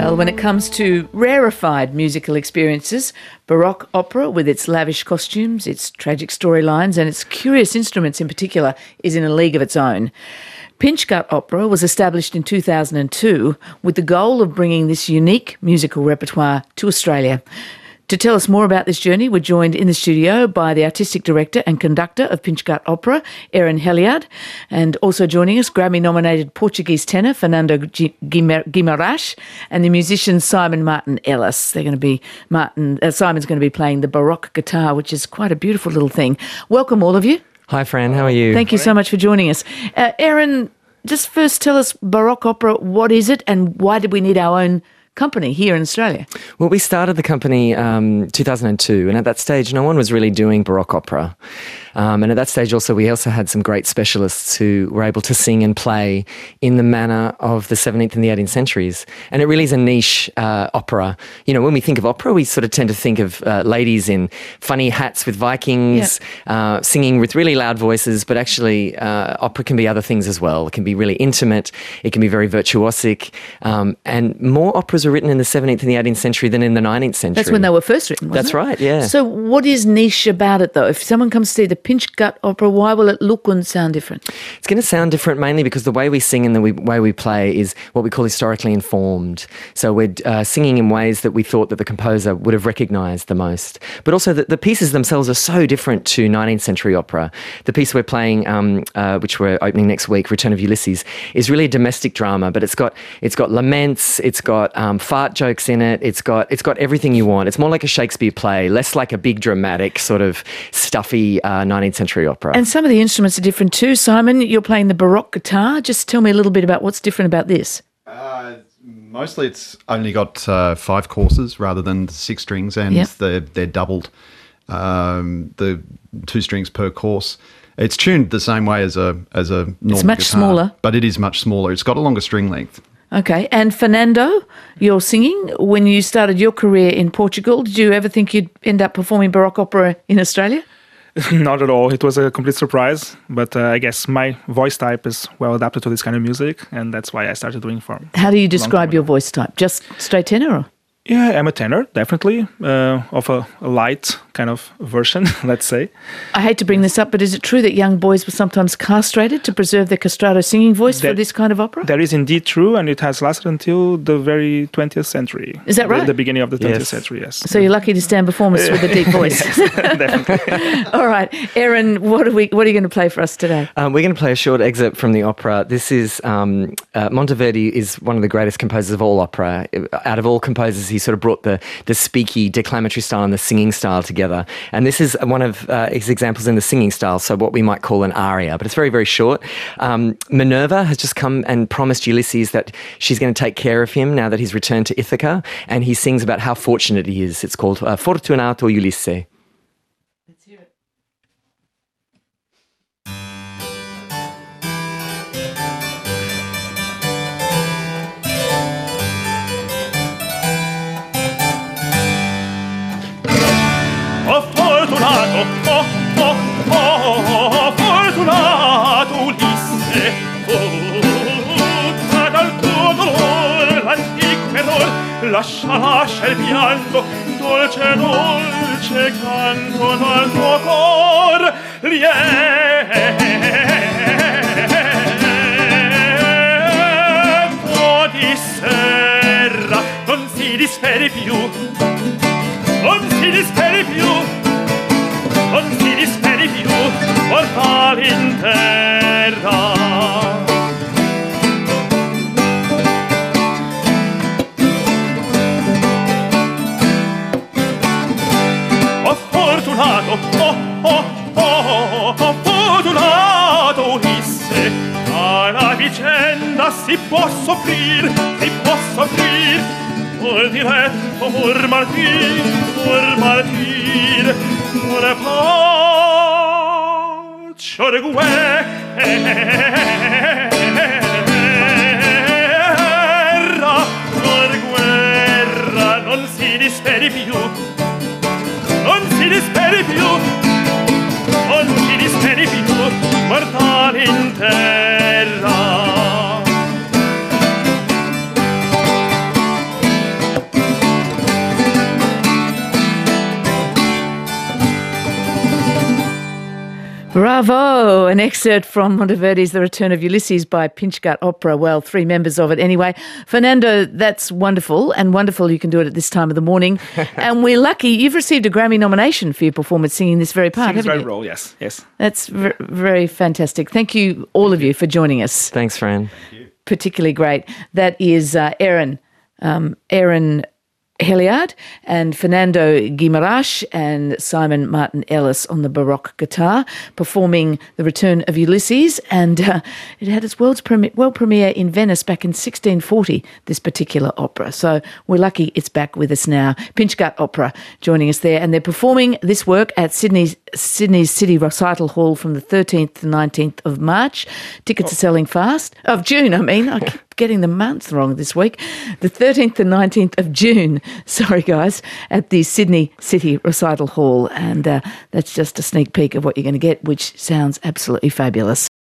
Well, when it comes to rarefied musical experiences, Baroque opera, with its lavish costumes, its tragic storylines and its curious instruments in particular, is in a league of its own. Pinch Gut Opera was established in 2002 with the goal of bringing this unique musical repertoire to Australia. To tell us more about this journey, we're joined in the studio by the artistic director and conductor of Pinch Gut Opera, Erin Heliard, and also joining us, Grammy-nominated Portuguese tenor Fernando Guimarães, and the musician Simon Martin Ellis. Simon's going to be playing the Baroque guitar, which is quite a beautiful little thing. Welcome, all of you. Hi, Fran. How are you? Thank you so much for joining us. Erin, just first tell us Baroque opera, what is it, and why did we need our own company here in Australia? Well, we started the company 2002, and at that stage no one was really doing Baroque opera. And at that stage we also had some great specialists who were able to sing and play in the manner of the 17th and the 18th centuries. And it really is a niche opera. You know, when we think of opera, we sort of tend to think of ladies in funny hats with Vikings, singing with really loud voices, but actually opera can be other things as well. It can be really intimate, it can be very virtuosic, and more operas were written in the 17th and the 18th century than in the 19th century. That's when they were first written, wasn't it? That's right, yeah. So what is niche about it, though? If someone comes to see the Pinch Gut Opera, why will it look and sound different? It's going to sound different mainly because the way we sing and the way we play is what we call historically informed. So we're singing in ways that we thought that the composer would have recognised the most. But also the pieces themselves are so different to 19th century opera. The piece we're playing, which we're opening next week, Return of Ulysses, is really a domestic drama, but it's got laments, it's got fart jokes in it, it's got everything you want. It's more like a Shakespeare play, less like a big dramatic sort of stuffy 19th century opera. And some of the instruments are different too. Simon, you're playing the Baroque guitar. Just tell me a little bit about what's different about this. Mostly it's only got 5 courses rather than 6 strings, and they're doubled, the 2 strings per course. It's tuned the same way as a normal It's much guitar, smaller. but it is much smaller. It's got a longer string length. Okay. And Fernando, you're singing. When you started your career in Portugal, did you ever think you'd end up performing Baroque opera in Australia? Not at all. It was a complete surprise, but I guess my voice type is well adapted to this kind of music, and that's why I started doing form. How do you describe your voice type? Just straight tenor? Or? Yeah, I'm a tenor, definitely, of a light kind of version, let's say. I hate to bring this up, but is it true that young boys were sometimes castrated to preserve their castrato singing voice for this kind of opera? That is indeed true, and it has lasted until the very 20th century. Is that right? The beginning of the 20th century, yes. So you're lucky to stand performance with a deep voice. Yes, definitely. All right. Erin, what are you going to play for us today? We're going to play a short excerpt from the opera. This is, Monteverdi is one of the greatest composers of all opera. Out of all composers, he sort of brought the speaky, declamatory style and the singing style together. And this is one of his examples in the singing style, so what we might call an aria, but it's very, very short. Minerva has just come and promised Ulysses that she's going to take care of him now that he's returned to Ithaca, and he sings about how fortunate he is. It's called Fortunato Ulisse. Let's hear it. Fortunato Ulisse, tutta dal tuo dolor, l'antico error, lascia il pianto, dolce, dolce canto dal tuo cor, lieto di serra, non si disperi più, non si disperi più, non si disperi più, mortale in terra. Oh fortunato, fortunato Ulisse, alla vicenda si può soffrir, Mor diretto, mor martir, mor paccio de guerra, mor guerra, non si disperi più, non si disperi più, non si disperi più, mortale in terra. Bravo! An excerpt from Monteverdi's The Return of Ulysses by Pinchgut Opera. Well, 3 members of it anyway. Fernando, that's wonderful, and wonderful you can do it at this time of the morning. And we're lucky you've received a Grammy nomination for your performance singing this very part, haven't you? Role, yes. That's very fantastic. Thank you, all of you, for joining us. Thanks, Fran. Particularly great. That is Aaron Heliard and Fernando Guimaraes and Simon Martin Ellis on the Baroque guitar, performing The Return of Ulysses. And it had its world premiere in Venice back in 1640, this particular opera. So we're lucky it's back with us now. Pinchgut Opera joining us there. And they're performing this work at Sydney's City Recital Hall from the 13th to 19th of March. Tickets are selling fast. Of June, I mean. I keep getting the months wrong this week. The 13th to 19th of June. Sorry, guys, at the Sydney City Recital Hall. And that's just a sneak peek of what you're going to get, which sounds absolutely fabulous.